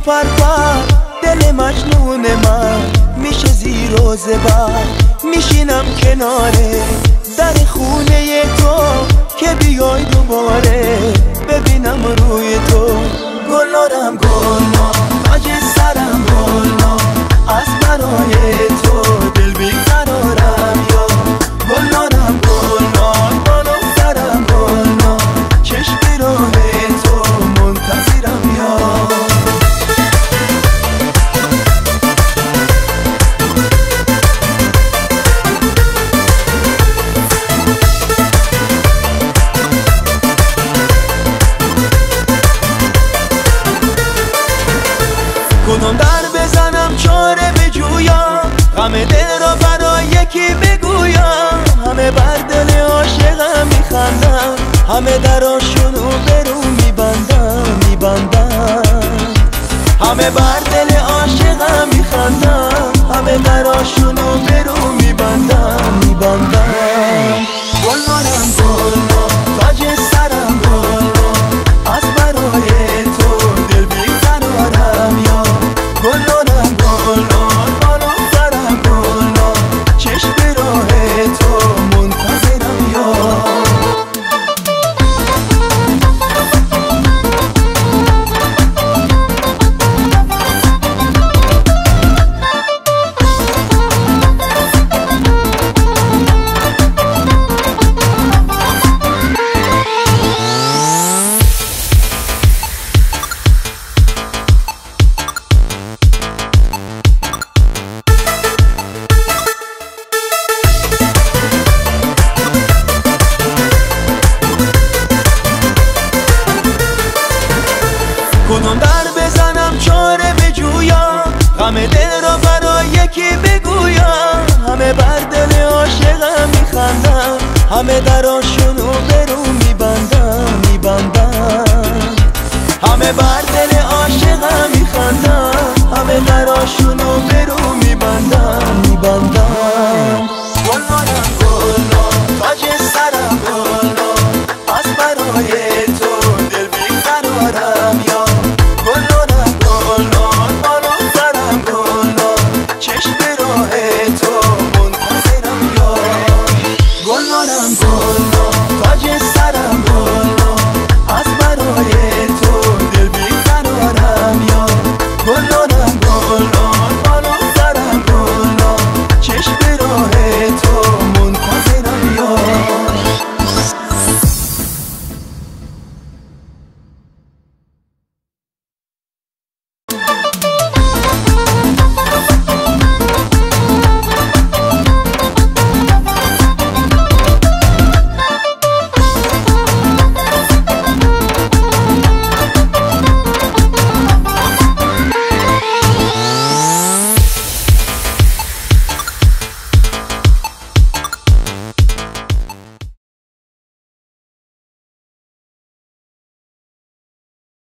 پرپر دل مجنون من میشه زیر و زبر. میشینم کناره در خونه تو که بیای دوباره ببینم روی تو. گلنارم گلنار تاج سرم گلنار از برای تو دل بیقرارم یا. گلنارم گلنار بالو سرم گلنار چشم راه تو منتظرم یا. کدوم در بزنم چاره بجویم غم دل را برای یکی بگویم. همه بر دل عاشقم میخندم همه دراشونو برو میبندم. همه بر دل عاشقم میخندم همه دراشونو برو میبندم. گلنارم گلنار تاج سرم گلنار از برای تو دل بیقرارم یا. گلنارم گلنار بالو سرم گلنار چشم راه تو منتظرم یا. کدوم در بزنم چاره بجویم غم دل را برای یکی بگویم. همه بر دل عاشقم میخندم همه دراشونو برو میبندم. همه بر دل عاشقم میخندم